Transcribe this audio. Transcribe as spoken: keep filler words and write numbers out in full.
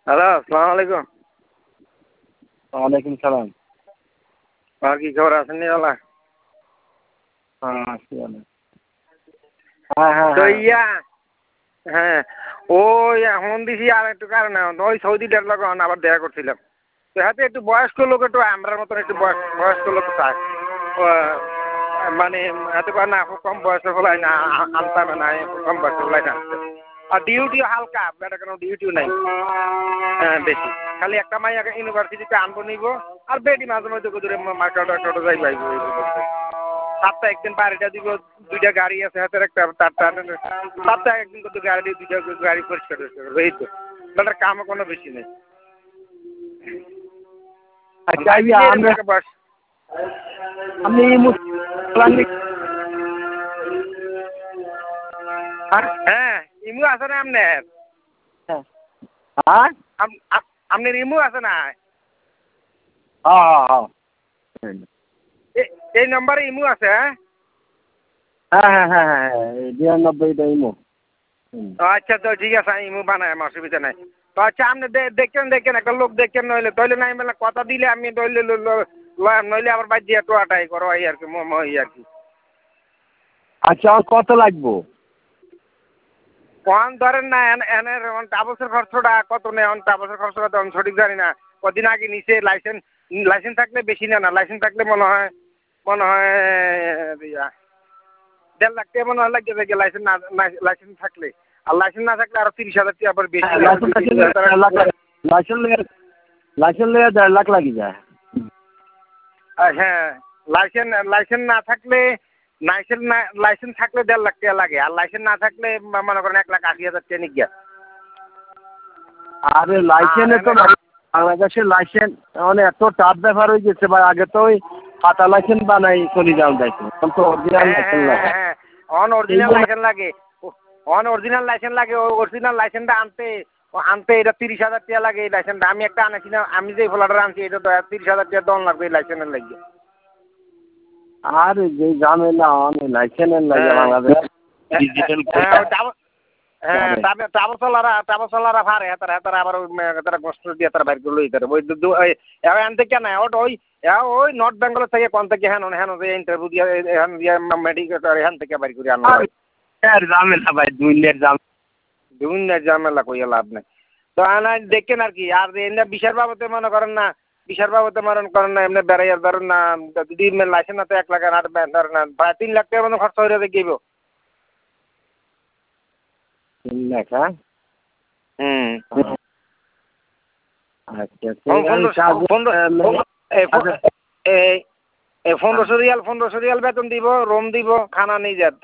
Hello, আসসালামু আলাইকুম। ওয়ালাইকুম সালাম। আর কি খবর আছেন নি ওলা? হ্যাঁ আছি ভালো। হ্যাঁ হ্যাঁ তো হ্যাঁ ইয়া হ্যাঁ ওই এখন দিছি আর একটু কারণে ওই সৌদিটার লগে আবার দেখা করছিলাম। তো হাতে একটু বয়স্ক লোক একটু আমরার মতন একটু বয়স বয়স্ক লোক চায়। মানে হাতে পারে না কম বয়সে ফলাই না আনতাম না কম বয়সে ফলাই না। আর ডিউটিও হালকা বেটা কোনো ডিউটিও নাই হ্যাঁ বেশি খালি একটা মাই ইউনিভার্সিটিতে আনবো নিব আর বেডি মাঝে মাঝে দূরে মার্কেট টোটো যাই পাইব সপ্তাহে একদিন বাড়িটা দিব দুইটা গাড়ি আছে হাতের একটা সপ্তাহে একদিন কিন্তু গাড়ি দুইটা গাড়ি পরিষ্কার করবে এই তো বেটার কামও কোনো বেশি নেই। আচ্ছা আমরা আমি হ্যাঁ ইমু আছে না আপনার? হ্যাঁ আপনার ইমু আছে না? হ্যাঁ হ্যাঁ এই নম্বরে ইমু আছে? হ্যাঁ হ্যাঁ হ্যাঁ হ্যাঁ হ্যাঁ বিরানব্বইটা ইমো। আচ্ছা তো ঠিক আছে ইমু বানাই আমার অসুবিধা নাই। তো আচ্ছা আপনি দেখেন দেখেন একটা লোক দেখেন নইলে তৈলে নাই মেলা কথা দিলে আমি তৈলে নইলে আবার বাদ দিয়ে টোয়াটাই করো এই আর কি মোমো এই আর কি। আচ্ছা আর কত লাগবো? কন ধরেন না এনের টাবসের খরচটা কত নেই টাবসের খরচটা তো আমি সঠিক জানি না। কদিন আগে নিচে লাইসেন্স লাইসেন্স থাকলে বেশি না না লাইসেন্স থাকলে মনে হয় মনে হয় দেড় লাখ টাকা মনে হয় লাগবে যে লাইসেন্স না লাইসেন্স থাকলে আর লাইসেন্স না থাকলে আরো তিরিশ হাজার টাকা আবার বেশি লাইসেন্স লাইসেন্স লেগে দেড় লাখ লাগি যায়। হ্যাঁ লাইসেন্স লাইসেন্স না থাকলে লাইসেন্স না লাইসেন্স থাকলে দেড় লাখ টাকা লাগে আর লাইসেন্স না থাকলে মনে করেন এক লাখ আশি হাজার টাকা নিয়ে গিয়া। আরে লাইসেন্সে তো বাংলাদেশের লাইসেন্স মানে এত টাফ ব্যাপার হয়ে গেছে ভাই আগে তো ওই খাতা লাইসেন্স বানাই চলে যাওয়া যাইতো এখন তো অরিজিনাল লাইসেন্স লাগে। হ্যাঁ অন অরিজিনাল লাইসেন্স লাগে অন অরিজিনাল লাইসেন্স লাগে ওই অরিজিনাল লাইসেন্সটা আনতে আনতে এটা তিরিশ হাজার টাকা লাগে এই লাইসেন্সটা আমি একটা আনাছি না আমি যে ফ্লাটার আনছি এটা তো তিরিশ হাজার টাকা দন লাগবে এই লাইসেন্সের লাগে। আর যে ঝামেলা অনেক লাইসেন্সের লাগে বাংলাদেশ ডিজিটাল হ্যাঁ ট্রাভেলসালারা ট্রাভেলসালারা ভারে হেতারা হেতারা আবার তারা কষ্ট দিয়ে তারা বাইর করলো তারা ওই এখান থেকে না ওই ওই নর্থ বেঙ্গল থেকে কোন থেকে হ্যান হ্যান ইন্টারভিউ দিয়ে হ্যান দিয়ে মেডিকেল এখান থেকে বাইর করে আনো ঝামেলা ভাই দুনিয়ার ঝামেলা দুনিয়ার ঝামেলা কইয়া লাভ নাই। তো আনা দেখেন আর কি আর এমনি বিশার বাবদে মনে করেন না বিশার বাবদে মনে করেন না এমনি বেড়াইয়ার ধরেন না যদি লাইসেন্স না তো এক লাখ আট ধরেন না প্রায় তিন লাখ টাকার মতো খরচ হয়ে দেখব। তিন লাখ হ্যাঁ হুম আচ্ছা পনেরোশো রিয়াল পনেরোশো রিয়াল বেতন দিব রুম দিব খানা নিয়ে যাত